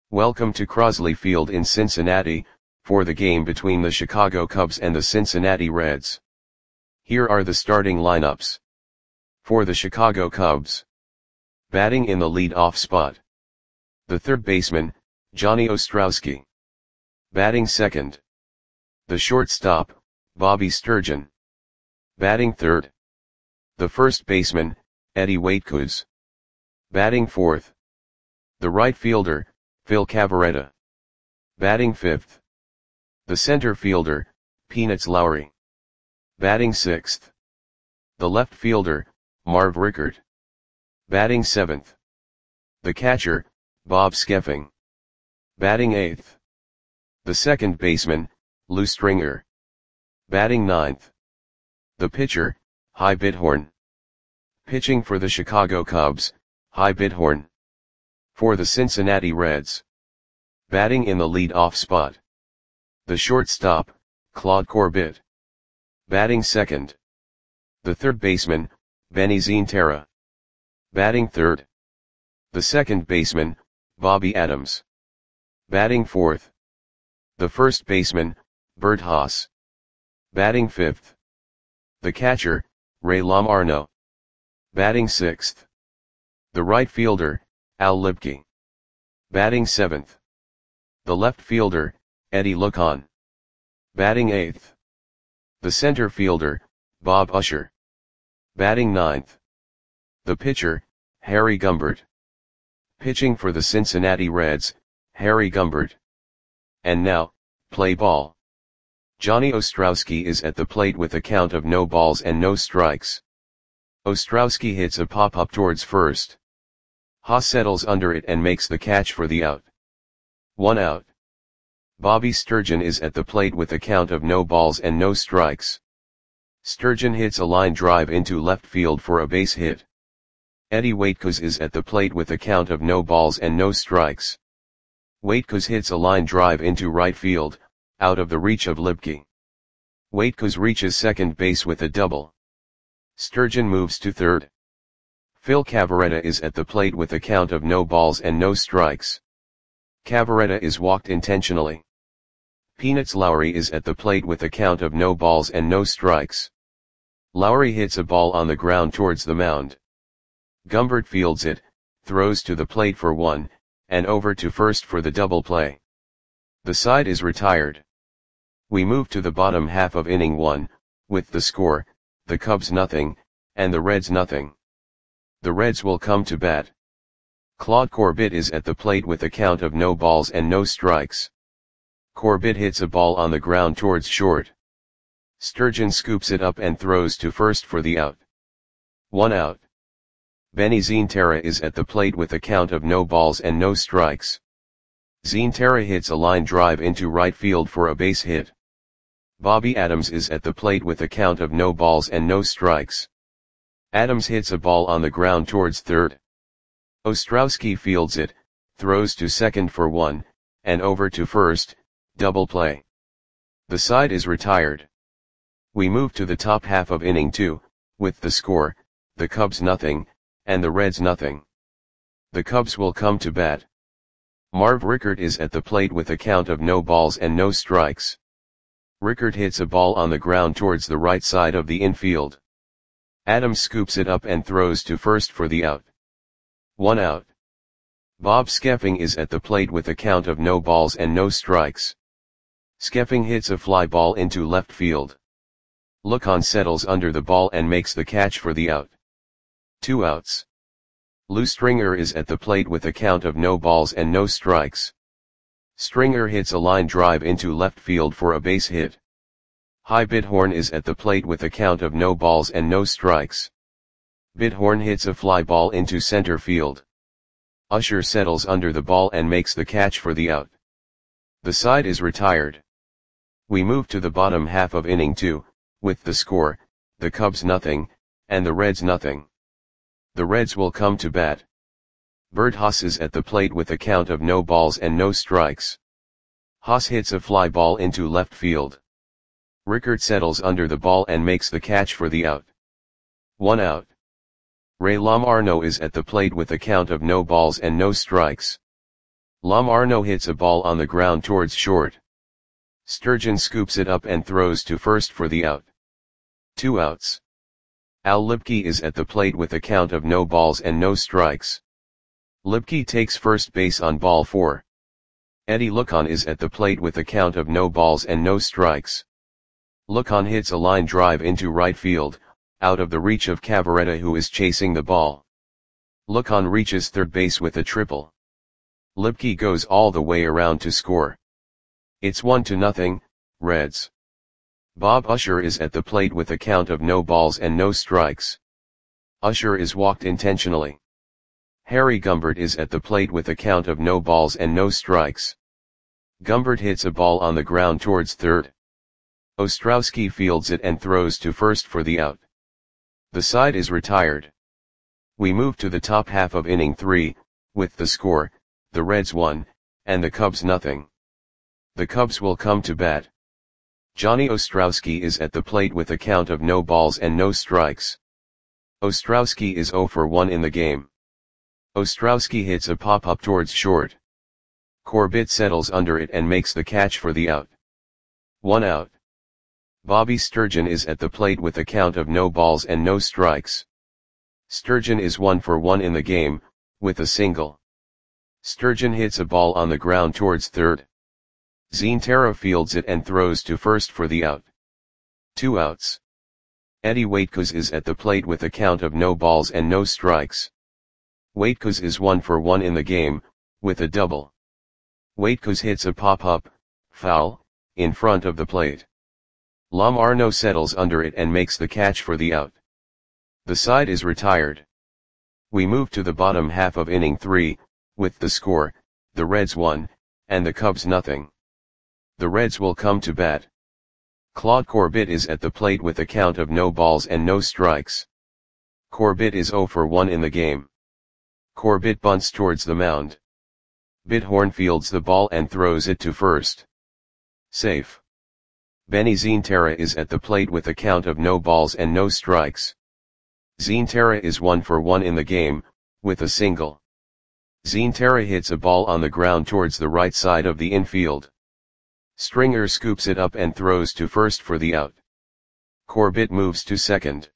Welcome to Crosley Field in Cincinnati, for the game between the Chicago Cubs and the Cincinnati Reds. Here are the starting lineups. For the Chicago Cubs. Batting in the lead-off spot. The third baseman, Johnny Ostrowski. Batting second. The shortstop, Bobby Sturgeon. Batting third. The first baseman, Eddie Waitkus. Batting fourth. The right fielder, Phil Cavarretta. Batting fifth. The center fielder, Peanuts Lowry. Batting sixth. The left fielder, Marv Rickert. Batting seventh. The catcher, Bob Skeffing. Batting eighth. The second baseman, Lou Stringer. Batting ninth. The pitcher, Hy Bithorn. Pitching for the Chicago Cubs, Hy Bithorn. For the Cincinnati Reds. Batting in the lead-off spot. The shortstop, Claude Corbett. Batting second. The third baseman, Benny Zientara. Batting third. The second baseman, Bobby Adams. Batting fourth. The first baseman, Bert Haas. Batting fifth. The catcher, Ray Lamarno. Batting sixth. The right fielder, Al Lipke. Batting seventh. The left fielder, Eddie Lucon. Batting eighth. The center fielder, Bob Usher. Batting ninth. The pitcher, Harry Gumbert. Pitching for the Cincinnati Reds, Harry Gumbert. And now, play ball. Johnny Ostrowski is at the plate with a count of no balls and no strikes. Ostrowski hits a pop-up towards first. Haas settles under it and makes the catch for the out. 1 out. Bobby Sturgeon is at the plate with a count of no balls and no strikes. Sturgeon hits a line drive into left field for a base hit. Eddie Waitkus is at the plate with a count of no balls and no strikes. Waitkus hits a line drive into right field, out of the reach of Lipke. Waitkus reaches second base with a double. Sturgeon moves to third. Phil Cavarretta is at the plate with a count of no balls and no strikes. Cavarretta is walked intentionally. Peanuts Lowry is at the plate with a count of no balls and no strikes. Lowry hits a ball on the ground towards the mound. Gumbert fields it, throws to the plate for one, and over to first for the double play. The side is retired. We move to the bottom half of inning 1, with the score, the Cubs nothing, and the Reds nothing. The Reds will come to bat. Claude Corbett is at the plate with a count of no balls and no strikes. Corbett hits a ball on the ground towards short. Sturgeon scoops it up and throws to first for the out. 1 out. Benny Zientara is at the plate with a count of no balls and no strikes. Zientara hits a line drive into right field for a base hit. Bobby Adams is at the plate with a count of no balls and no strikes. Adams hits a ball on the ground towards third. Ostrowski fields it, throws to second for one, and over to first, double play. The side is retired. We move to the top half of inning 2, with the score, the Cubs nothing, and the Reds nothing. The Cubs will come to bat. Marv Rickert is at the plate with a count of no balls and no strikes. Rickert hits a ball on the ground towards the right side of the infield. Adams scoops it up and throws to first for the out. 1 out. Bob Skeffing is at the plate with a count of no balls and no strikes. Skeffing hits a fly ball into left field. Lucon settles under the ball and makes the catch for the out. 2 outs. Lou Stringer is at the plate with a count of no balls and no strikes. Stringer hits a line drive into left field for a base hit. Hy Bithorn is at the plate with a count of no balls and no strikes. Bithorn hits a fly ball into center field. Usher settles under the ball and makes the catch for the out. The side is retired. We move to the bottom half of inning 2, with the score, the Cubs nothing, and the Reds nothing. The Reds will come to bat. Bert Haas is at the plate with a count of no balls and no strikes. Haas hits a fly ball into left field. Rickert settles under the ball and makes the catch for the out. 1 out. Ray Lamarno is at the plate with a count of no balls and no strikes. Lamarno hits a ball on the ground towards short. Sturgeon scoops it up and throws to first for the out. 2 outs. Al Lipke is at the plate with a count of no balls and no strikes. Lipke takes first base on ball 4. Eddie Lucon is at the plate with a count of no balls and no strikes. Lucon hits a line drive into right field, out of the reach of Cavaretta, who is chasing the ball. Lucon reaches third base with a triple. Lipke goes all the way around to score. It's 1-0, Reds. Bob Usher is at the plate with a count of no balls and no strikes. Usher is walked intentionally. Harry Gumbert is at the plate with a count of no balls and no strikes. Gumbert hits a ball on the ground towards third. Ostrowski fields it and throws to first for the out. The side is retired. We move to the top half of inning 3, with the score, the Reds 1, and the Cubs nothing. The Cubs will come to bat. Johnny Ostrowski is at the plate with a count of no balls and no strikes. Ostrowski is 0 for 1 in the game. Ostrowski hits a pop-up towards short. Corbett settles under it and makes the catch for the out. 1 out. Bobby Sturgeon is at the plate with a count of no balls and no strikes. Sturgeon is 1 for 1 in the game, with a single. Sturgeon hits a ball on the ground towards third. Zentera fields it and throws to first for the out. 2 outs. Eddie Waitkus is at the plate with a count of no balls and no strikes. Waitkus is 1 for 1 in the game, with a double. Waitkus hits a pop-up, foul, in front of the plate. Lamarno settles under it and makes the catch for the out. The side is retired. We move to the bottom half of inning 3, with the score, the Reds 1, and the Cubs nothing. The Reds will come to bat. Claude Corbett is at the plate with a count of no balls and no strikes. Corbett is 0 for 1 in the game. Corbett bunts towards the mound. Bithorn fields the ball and throws it to first. Safe. Benny Zentera is at the plate with a count of no balls and no strikes. Zentera is 1 for 1 in the game, with a single. Zentera hits a ball on the ground towards the right side of the infield. Stringer scoops it up and throws to first for the out. Corbett moves to second.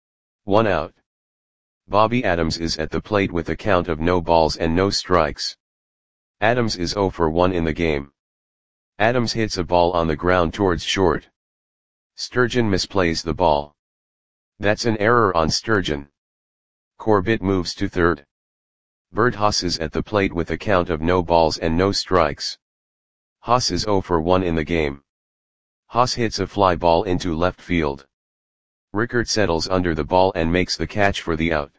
1 out. Bobby Adams is at the plate with a count of no balls and no strikes. Adams is 0 for 1 in the game. Adams hits a ball on the ground towards short. Sturgeon misplays the ball. That's an error on Sturgeon. Corbett moves to third. Bert Haas is at the plate with a count of no balls and no strikes. Haas is 0 for 1 in the game. Haas hits a fly ball into left field. Rickert settles under the ball and makes the catch for the out.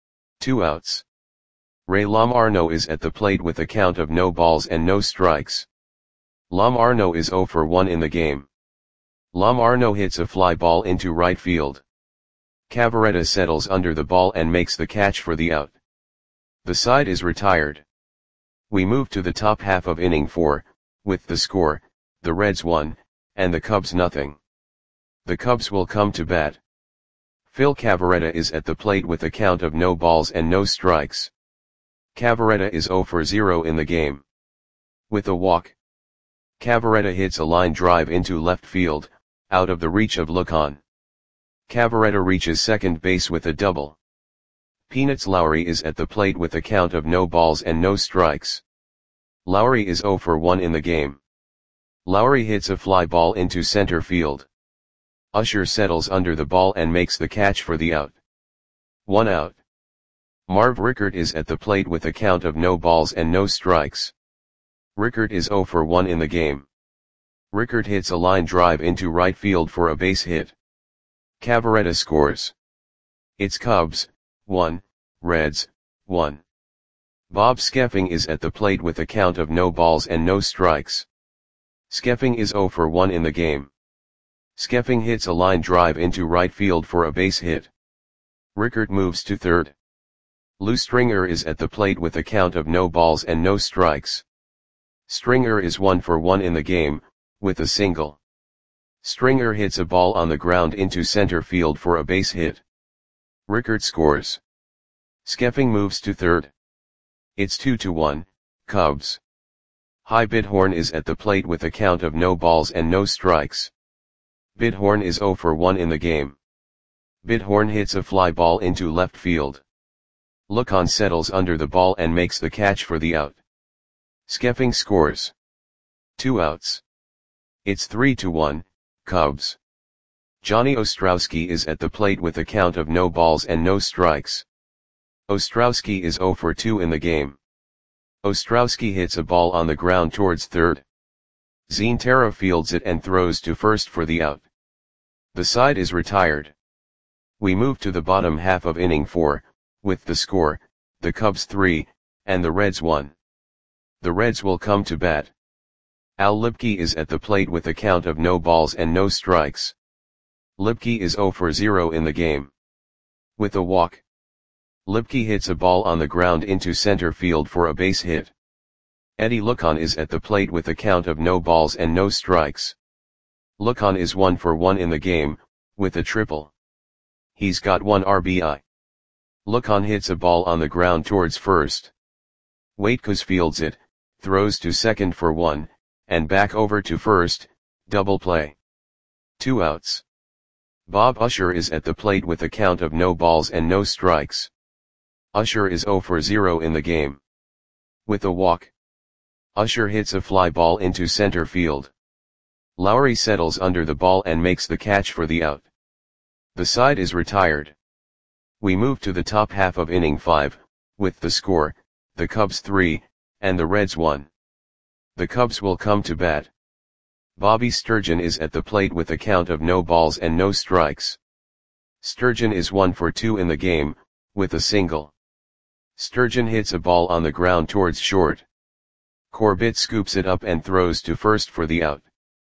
2 outs. Ray Lamarno is at the plate with a count of no balls and no strikes. Lamarno is 0 for 1 in the game. Lamarno hits a fly ball into right field. Cavaretta settles under the ball and makes the catch for the out. The side is retired. We move to the top half of inning 4, with the score, the Reds 1, and the Cubs nothing. The Cubs will come to bat. Phil Cavaretta is at the plate with a count of no balls and no strikes. Cavaretta is 0 for 0 in the game. With a walk. Cavaretta hits a line drive into left field, out of the reach of Lucon. Cavaretta reaches second base with a double. Peanuts Lowry is at the plate with a count of no balls and no strikes. Lowry is 0 for 1 in the game. Lowry hits a fly ball into center field. Usher settles under the ball and makes the catch for the out. 1 out. Marv Rickert is at the plate with a count of no balls and no strikes. Rickert is 0 for 1 in the game. Rickert hits a line drive into right field for a base hit. Cavaretta scores. It's Cubs 1, Reds 1. Bob Skeffing is at the plate with a count of no balls and no strikes. Skeffing is 0 for 1 in the game. Skeffing hits a line drive into right field for a base hit. Rickert moves to third. Lou Stringer is at the plate with a count of no balls and no strikes. Stringer is 1 for 1 in the game, with a single. Stringer hits a ball on the ground into center field for a base hit. Rickert scores. Skeffing moves to third. It's 2-1, Cubs. High Bidhorn is at the plate with a count of no balls and no strikes. Bidhorn is 0 for 1 in the game. Bidhorn hits a fly ball into left field. Lookon settles under the ball and makes the catch for the out. Skeffing scores 2 outs. It's 3-1, Cubs. Johnny Ostrowski is at the plate with a count of no balls and no strikes. Ostrowski is 0 for 2 in the game. Ostrowski hits a ball on the ground towards third. Zintara fields it and throws to first for the out. The side is retired. We move to the bottom half of inning 4, with the score, the Cubs 3, and the Reds 1. The Reds will come to bat. Al Lipke is at the plate with a count of no balls and no strikes. Lipke is 0 for 0 in the game. With a walk. Lipke hits a ball on the ground into center field for a base hit. Eddie Lookon is at the plate with a count of no balls and no strikes. Lookon is 1 for 1 in the game, with a triple. He's got 1 RBI. Lookon hits a ball on the ground towards first. Waitkus fields it, throws to second for 1, and back over to first, double play. 2 outs. Bob Usher is at the plate with a count of no balls and no strikes. Usher is 0 for 0 in the game. With a walk. Usher hits a fly ball into center field. Lowry settles under the ball and makes the catch for the out. The side is retired. We move to the top half of inning 5, with the score, the Cubs 3, and the Reds 1. The Cubs will come to bat. Bobby Sturgeon is at the plate with a count of no balls and no strikes. Sturgeon is 1 for 2 in the game, with a single. Sturgeon hits a ball on the ground towards short. Corbett scoops it up and throws to first for the out.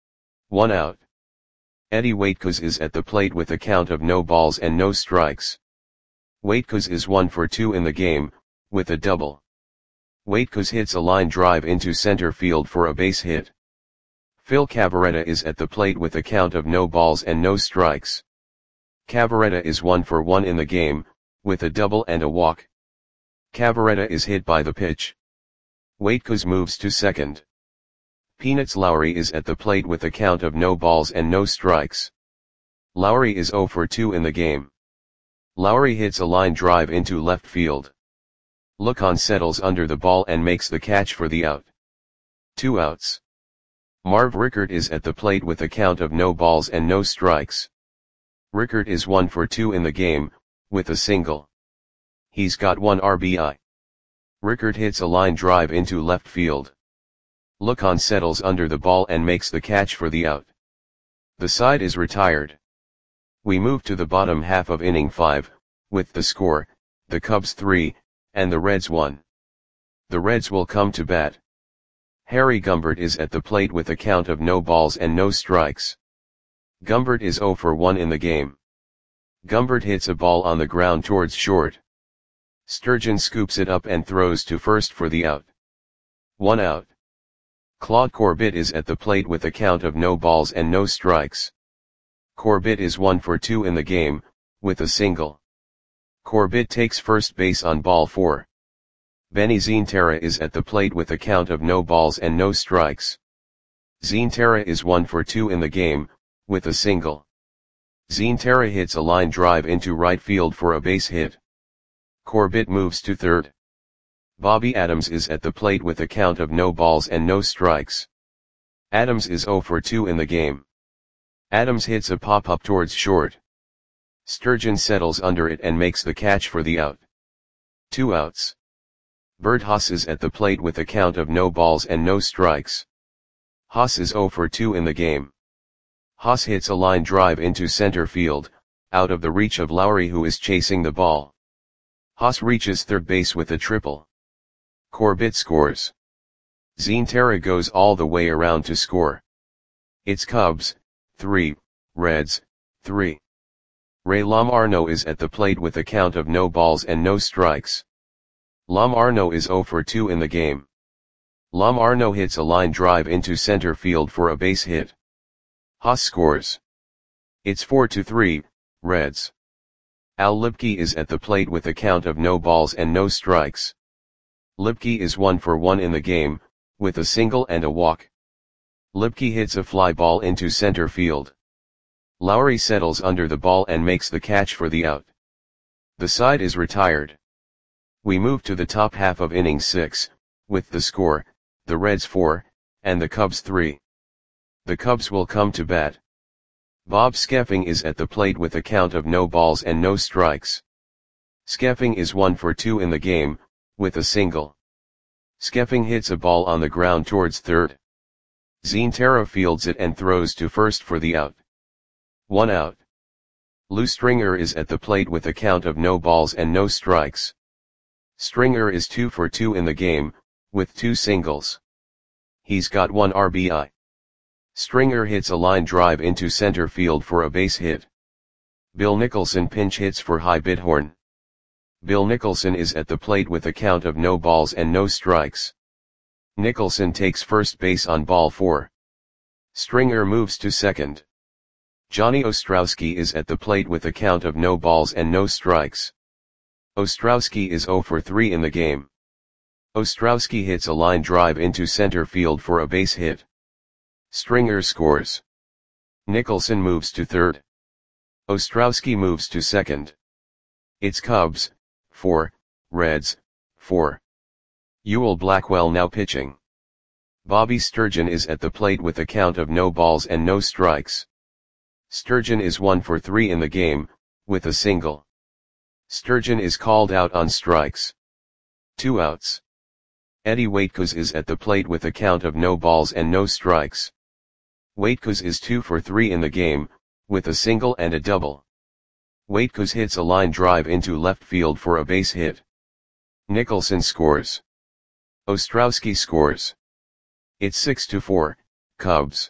1 out. Eddie Waitkus is at the plate with a count of no balls and no strikes. Waitkus is 1 for 2 in the game, with a double. Waitkus hits a line drive into center field for a base hit. Phil Cavarretta is at the plate with a count of no balls and no strikes. Cavarretta is 1 for 1 in the game, with a double and a walk. Cavarretta is hit by the pitch. Waitkus moves to second. Peanuts Lowry is at the plate with a count of no balls and no strikes. Lowry is 0 for 2 in the game. Lowry hits a line drive into left field. Lookon settles under the ball and makes the catch for the out. 2 outs. Marv Rickert is at the plate with a count of no balls and no strikes. Rickert is 1 for 2 in the game, with a single. He's got 1 RBI. Rickert hits a line drive into left field. Lookon settles under the ball and makes the catch for the out. The side is retired. We move to the bottom half of inning 5, with the score, the Cubs 3, and the Reds 1. The Reds will come to bat. Harry Gumbert is at the plate with a count of no balls and no strikes. Gumbert is 0 for 1 in the game. Gumbert hits a ball on the ground towards short. Sturgeon scoops it up and throws to first for the out. 1 out. Claude Corbett is at the plate with a count of no balls and no strikes. Corbett is 1 for 2 in the game, with a single. Corbett takes first base on ball 4. Benny Zintara is at the plate with a count of no balls and no strikes. Zintara is 1 for 2 in the game, with a single. Zintara hits a line drive into right field for a base hit. Corbett moves to third. Bobby Adams is at the plate with a count of no balls and no strikes. Adams is 0 for 2 in the game. Adams hits a pop-up towards short. Sturgeon settles under it and makes the catch for the out. 2 outs. Bert Haas is at the plate with a count of no balls and no strikes. Haas is 0 for 2 in the game. Haas hits a line drive into center field, out of the reach of Lowry who is chasing the ball. Haas reaches third base with a triple. Corbett scores. Zintara goes all the way around to score. It's Cubs 3, Reds 3. Ray Lamarno is at the plate with a count of no balls and no strikes. Lamarno is 0 for 2 in the game. Lamarno hits a line drive into center field for a base hit. Haas scores. It's 4-3, Reds. Al Lipke is at the plate with a count of no balls and no strikes. Lipke is 1 for 1 in the game, with a single and a walk. Lipke hits a fly ball into center field. Lowry settles under the ball and makes the catch for the out. The side is retired. We move to the top half of inning 6, with the score, the Reds 4, and the Cubs 3. The Cubs will come to bat. Bob Skeffing is at the plate with a count of no balls and no strikes. Skeffing is 1 for 2 in the game, with a single. Skeffing hits a ball on the ground towards third. Zentera fields it and throws to first for the out. 1 out. Lou Stringer is at the plate with a count of no balls and no strikes. Stringer is 2 for 2 in the game, with 2 singles. He's got 1 RBI. Stringer hits a line drive into center field for a base hit. Bill Nicholson pinch hits for High Bidhorn. Bill Nicholson is at the plate with a count of no balls and no strikes. Nicholson takes first base on ball 4. Stringer moves to second. Johnny Ostrowski is at the plate with a count of no balls and no strikes. Ostrowski is 0 for 3 in the game. Ostrowski hits a line drive into center field for a base hit. Stringer scores. Nicholson moves to third. Ostrowski moves to second. It's Cubs 4, Reds 4. Ewell Blackwell now pitching. Bobby Sturgeon is at the plate with a count of no balls and no strikes. Sturgeon is 1 for 3 in the game, with a single. Sturgeon is called out on strikes. 2 outs. Eddie Waitkos is at the plate with a count of no balls and no strikes. Waitkos is 2 for 3 in the game, with a single and a double. Waitkos hits a line drive into left field for a base hit. Nicholson scores. Ostrowski scores. It's 6-4, Cubs.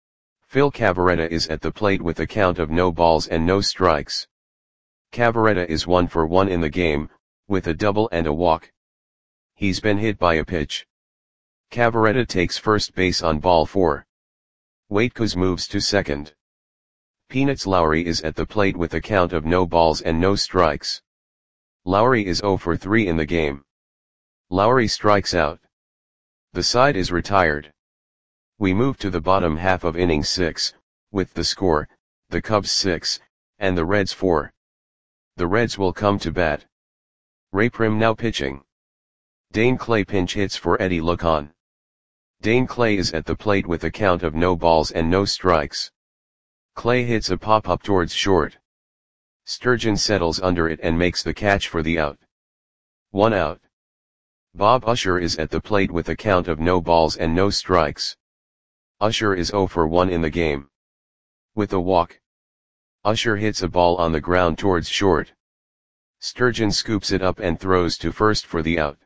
Phil Cavarretta is at the plate with a count of no balls and no strikes. Cavarretta is 1 for 1 in the game, with a double and a walk. He's been hit by a pitch. Cavarretta takes first base on ball 4. Waitkos moves to second. Peanuts Lowry is at the plate with a count of no balls and no strikes. Lowry is 0 for 3 in the game. Lowry strikes out. The side is retired. We move to the bottom half of inning 6, with the score, the Cubs 6, and the Reds 4. The Reds will come to bat. Ray Prim now pitching. Dane Clay pinch hits for Eddie Lucon. Dane Clay is at the plate with a count of no balls and no strikes. Clay hits a pop-up towards short. Sturgeon settles under it and makes the catch for the out. 1 out. Bob Usher is at the plate with a count of no balls and no strikes. Usher is 0 for 1 in the game. With a walk. Usher hits a ball on the ground towards short. Sturgeon scoops it up and throws to first for the out.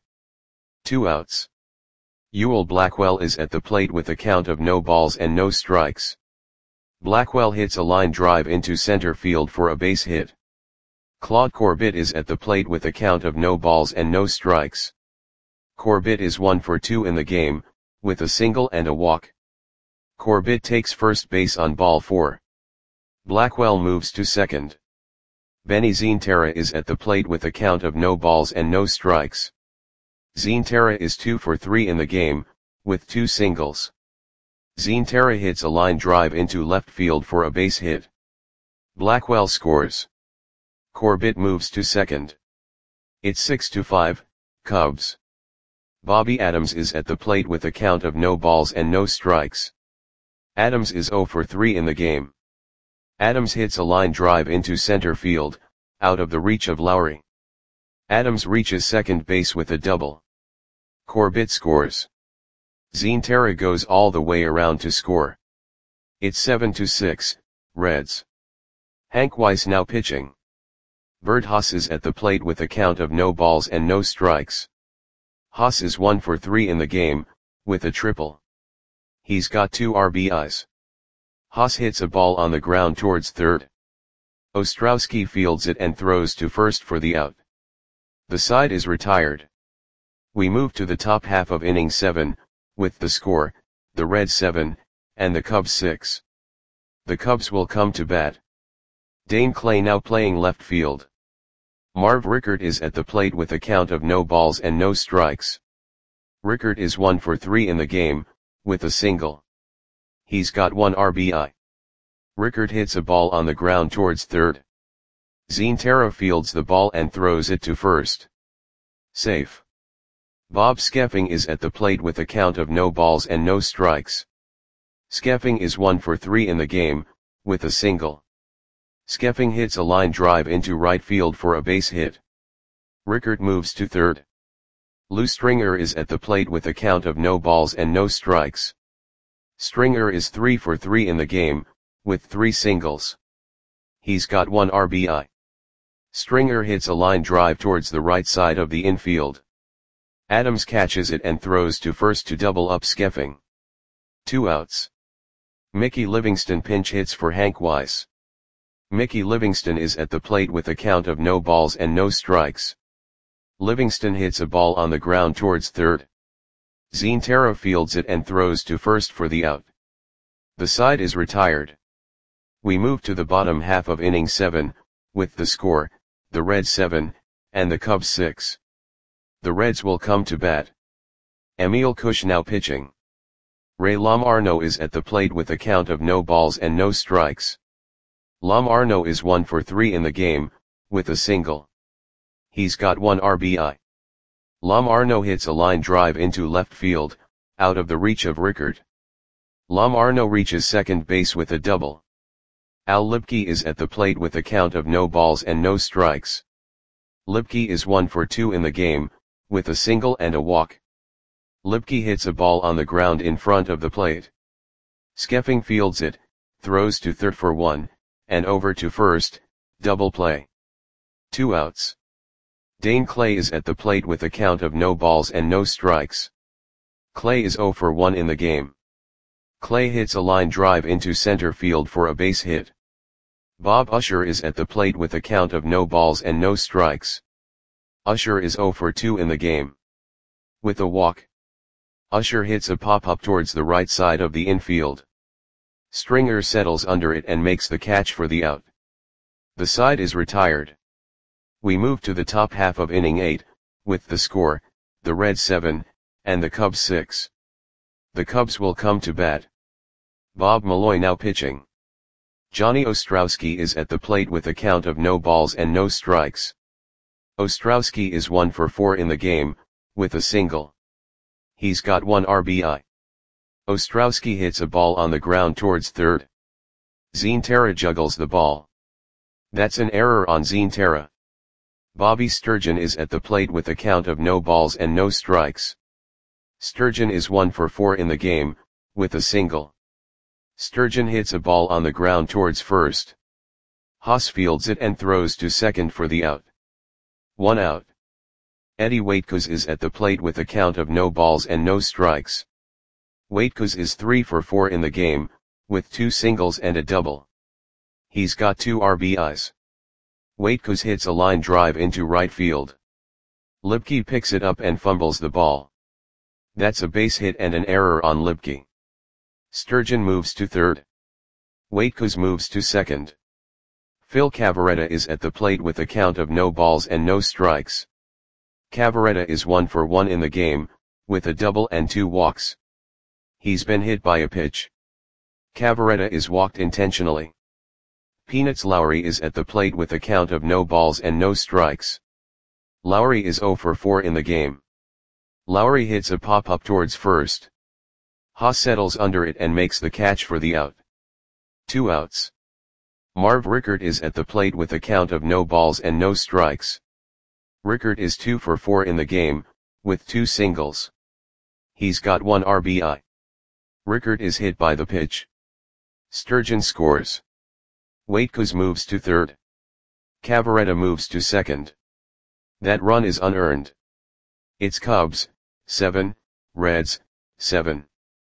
2 outs. Ewell Blackwell is at the plate with a count of no balls and no strikes. Blackwell hits a line drive into center field for a base hit. Claude Corbett is at the plate with a count of no balls and no strikes. Corbett is 1 for 2 in the game, with a single and a walk. Corbett takes first base on ball 4. Blackwell moves to second. Benny Zentera is at the plate with a count of no balls and no strikes. Zentera is 2 for 3 in the game, with 2 singles. Zentera hits a line drive into left field for a base hit. Blackwell scores. Corbett moves to second. It's 6-5, Cubs. Bobby Adams is at the plate with a count of no balls and no strikes. Adams is 0 for 3 in the game. Adams hits a line drive into center field, out of the reach of Lowry. Adams reaches second base with a double. Corbett scores. Zentera goes all the way around to score. It's 7-6, Reds. Hank Weiss now pitching. Bert Haas is at the plate with a count of no balls and no strikes. Haas is 1 for 3 in the game, with a triple. He's got 2 RBIs. Haas hits a ball on the ground towards third. Ostrowski fields it and throws to first for the out. The side is retired. We move to the top half of inning 7, with the score, the Reds 7, and the Cubs 6. The Cubs will come to bat. Dane Clay now playing left field. Marv Rickert is at the plate with a count of no balls and no strikes. Rickert is 1 for 3 in the game, with a single. He's got 1 RBI. Rickert hits a ball on the ground towards third. Zientara fields the ball and throws it to first. Safe. Bob Skeffing is at the plate with a count of no balls and no strikes. Skeffing is 1 for 3 in the game, with a single. Skeffing hits a line drive into right field for a base hit. Rickert moves to third. Lou Stringer is at the plate with a count of no balls and no strikes. Stringer is 3 for 3 in the game, with 3 singles. He's got 1 RBI. Stringer hits a line drive towards the right side of the infield. Adams catches it and throws to first to double up Skeffing. 2 outs. Mickey Livingston pinch hits for Hank Weiss. Mickey Livingston is at the plate with a count of no balls and no strikes. Livingston hits a ball on the ground towards third. Zientara fields it and throws to first for the out. The side is retired. We move to the bottom half of inning 7, with the score, the Reds 7, and the Cubs 6. The Reds will come to bat. Emil Kushnow pitching. Ray Lamarno is at the plate with a count of no balls and no strikes. Lamarno is 1 for 3 in the game, with a single. He's got 1 RBI. Lamarno hits a line drive into left field, out of the reach of Rickert. Lamarno reaches second base with a double. Al Lipke is at the plate with a count of no balls and no strikes. Lipke is 1 for 2 in the game, with a single and a walk. Lipke hits a ball on the ground in front of the plate. Skeffing fields it, throws to third for 1, and over to first, double play. 2 outs. Dane Clay is at the plate with a count of no balls and no strikes. Clay is 0 for 1 in the game. Clay hits a line drive into center field for a base hit. Bob Usher is at the plate with a count of no balls and no strikes. Usher is 0 for 2 in the game. With a walk. Usher hits a pop-up towards the right side of the infield. Stringer settles under it and makes the catch for the out. The side is retired. We move to the top half of inning 8, with the score, the Reds 7, and the Cubs 6. The Cubs will come to bat. Bob Malloy now pitching. Johnny Ostrowski is at the plate with a count of no balls and no strikes. Ostrowski is 1 for 4 in the game, with a single. He's got 1 RBI. Ostrowski hits a ball on the ground towards third. Zientara juggles the ball. That's an error on Zientara. Bobby Sturgeon is at the plate with a count of no balls and no strikes. Sturgeon is 1 for 4 in the game, with a single. Sturgeon hits a ball on the ground towards first. Haas fields it and throws to second for the out. 1 out. Eddie Waitkos is at the plate with a count of no balls and no strikes. Waitkos is 3 for 4 in the game, with 2 singles and a double. He's got 2 RBIs. Waitkos hits a line drive into right field. Lipke picks it up and fumbles the ball. That's a base hit and an error on Lipke. Sturgeon moves to third. Waitkos moves to second. Phil Cavarretta is at the plate with a count of no balls and no strikes. Cavarretta is 1 for 1 in the game, with a double and 2 walks. He's been hit by a pitch. Cavarretta is walked intentionally. Peanuts Lowry is at the plate with a count of no balls and no strikes. Lowry is 0 for 4 in the game. Lowry hits a pop-up towards first. Haas settles under it and makes the catch for the out. 2 outs. Marv Rickert is at the plate with a count of no balls and no strikes. Rickert is 2 for 4 in the game, with 2 singles. He's got 1 RBI. Rickert is hit by the pitch. Sturgeon scores. Waitkos moves to third. Cavarretta moves to second. That run is unearned. It's Cubs, 7, Reds, 7.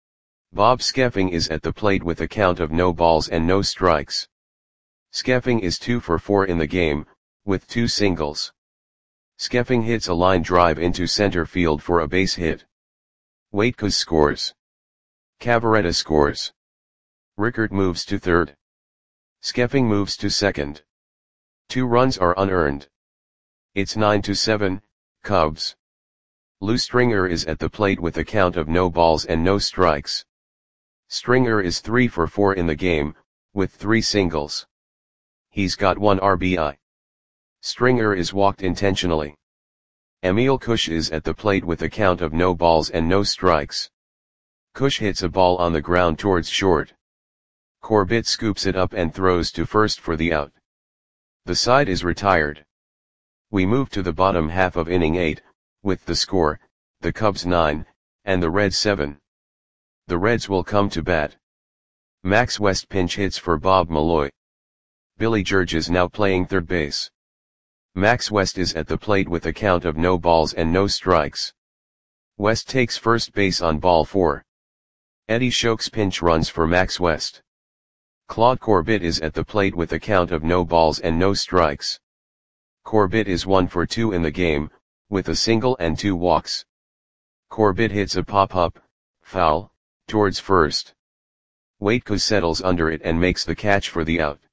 Bob Skeffing is at the plate with a count of no balls and no strikes. Skeffing is 2 for 4 in the game, with 2 singles. Skeffing hits a line drive into center field for a base hit. Waitkos scores. Cavarretta scores. Rickert moves to third. Skeffing moves to second. 2 runs are unearned. It's 9-7, Cubs. Lou Stringer is at the plate with a count of no balls and no strikes. Stringer is 3 for 4 in the game, with 3 singles. He's got 1 RBI. Stringer is walked intentionally. Emil Kush is at the plate with a count of no balls and no strikes. Kush hits a ball on the ground towards short. Corbett scoops it up and throws to first for the out. The side is retired. We move to the bottom half of inning 8, with the score, the Cubs 9, and the Reds 7. The Reds will come to bat. Max West pinch hits for Bob Malloy. Billy George is now playing third base. Max West is at the plate with a count of no balls and no strikes. West takes first base on ball 4. Eddie Shokes pinch runs for Max West. Claude Corbett is at the plate with a count of no balls and no strikes. Corbett is 1 for 2 in the game, with a single and 2 walks. Corbett hits a pop-up, foul, towards first. Waitkus settles under it and makes the catch for the out.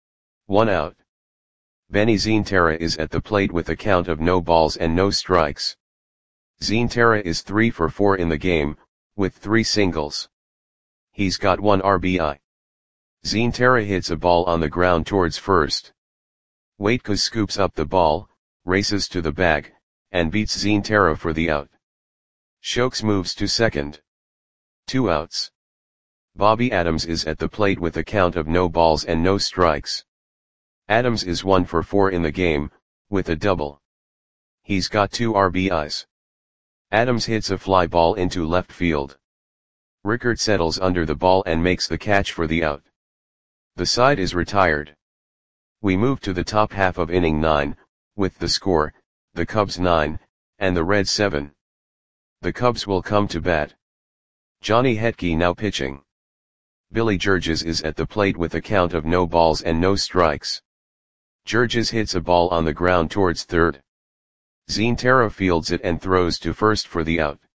1 out. Benny Zienterra is at the plate with a count of no balls and no strikes. Zienterra is 3 for 4 in the game, with 3 singles. He's got 1 RBI. Zienterra hits a ball on the ground towards first. Waitkus scoops up the ball, races to the bag, and beats Zienterra for the out. Shokes moves to second. 2 outs. Bobby Adams is at the plate with a count of no balls and no strikes. Adams is 1 for 4 in the game, with a double. He's got 2 RBIs. Adams hits a fly ball into left field. Rickard settles under the ball and makes the catch for the out. The side is retired. We move to the top half of inning 9, with the score, the Cubs 9, and the Reds 7. The Cubs will come to bat. Johnny Hetke now pitching. Billy Georges is at the plate with a count of no balls and no strikes. Georges hits a ball on the ground towards third. Zienterra fields it and throws to first for the out.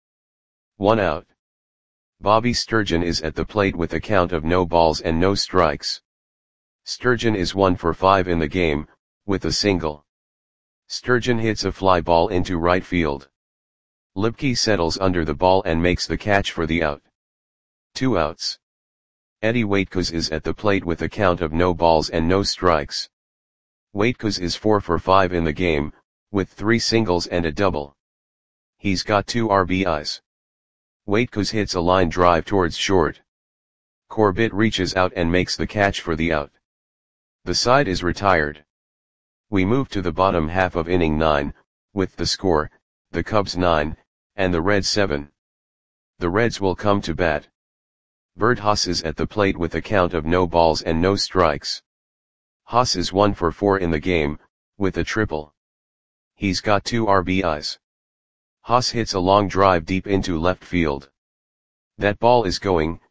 1 out. Bobby Sturgeon is at the plate with a count of no balls and no strikes. Sturgeon is 1 for 5 in the game, with a single. Sturgeon hits a fly ball into right field. Lipke settles under the ball and makes the catch for the out. 2 outs. Eddie Waitkus is at the plate with a count of no balls and no strikes. Waitkus is 4 for 5 in the game, with 3 singles and a double. He's got 2 RBIs. Waitkus hits a line drive towards short. Corbett reaches out and makes the catch for the out. The side is retired. We move to the bottom half of inning 9, with the score, the Cubs 9, and the Reds 7. The Reds will come to bat. Bert Haas is at the plate with a count of no balls and no strikes. Haas is 1 for 4 in the game, with a triple. He's got 2 RBIs. Haas hits a long drive deep into left field. That ball is going,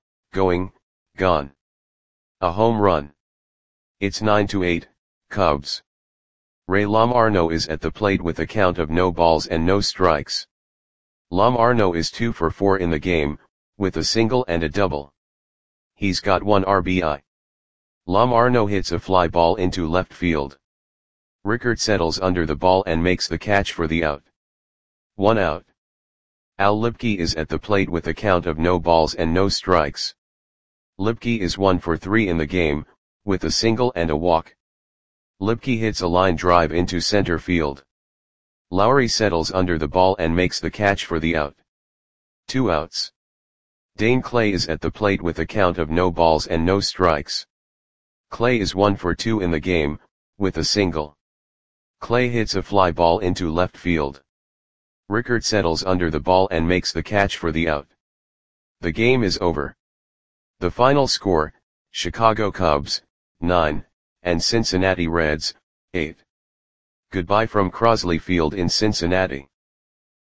gone. A home run. It's 9-8, Cubs. Ray Lamarno is at the plate with a count of no balls and no strikes. Lamarno is 2 for 4 in the game, with a single and a double. He's got 1 RBI. Lamarno hits a fly ball into left field. Rickard settles under the ball and makes the catch for the out. 1 out. Al Lipke is at the plate with a count of no balls and no strikes. Lipke is 1 for 3 in the game, with a single and a walk. Lipke hits a line drive into center field. Lowry settles under the ball and makes the catch for the out. 2 outs. Dane Clay is at the plate with a count of no balls and no strikes. Clay is 1 for 2 in the game, with a single. Clay hits a fly ball into left field. Rickard settles under the ball and makes the catch for the out. The game is over. The final score, Chicago Cubs, 9, and Cincinnati Reds, 8. Goodbye from Crosley Field in Cincinnati.